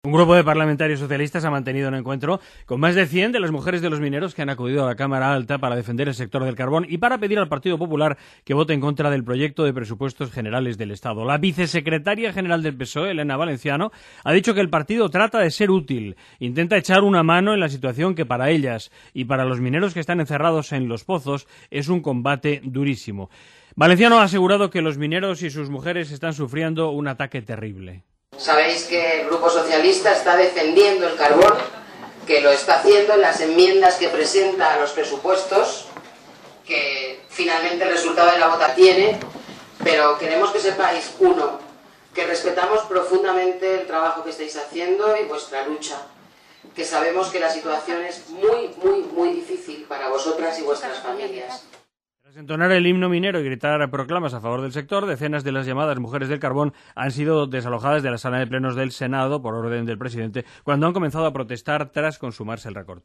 Un grupo de parlamentarios socialistas ha mantenido un encuentro con más de 100 de las mujeres de los mineros que han acudido a la Cámara Alta para defender el sector del carbón y para pedir al Partido Popular que vote en contra del proyecto de presupuestos generales del Estado. La vicesecretaria general del PSOE, Elena Valenciano, ha dicho que el partido trata de ser útil, intenta echar una mano en la situación que para ellas y para los mineros que están encerrados en los pozos es un combate durísimo. Valenciano ha asegurado que los mineros y sus mujeres están sufriendo un ataque terrible. Sabéis que el Grupo Socialista está defendiendo el carbón, que lo está haciendo en las enmiendas que presenta a los presupuestos, que finalmente el resultado de la vota tiene, pero queremos que sepáis, uno, que respetamos profundamente el trabajo que estáis haciendo y vuestra lucha, que sabemos que la situación es muy difícil para vosotras y vuestras familias. Tras entonar el himno minero y gritar proclamas a favor del sector, decenas de las llamadas mujeres del carbón han sido desalojadas de la sala de plenos del Senado por orden del presidente cuando han comenzado a protestar tras consumarse el recorte.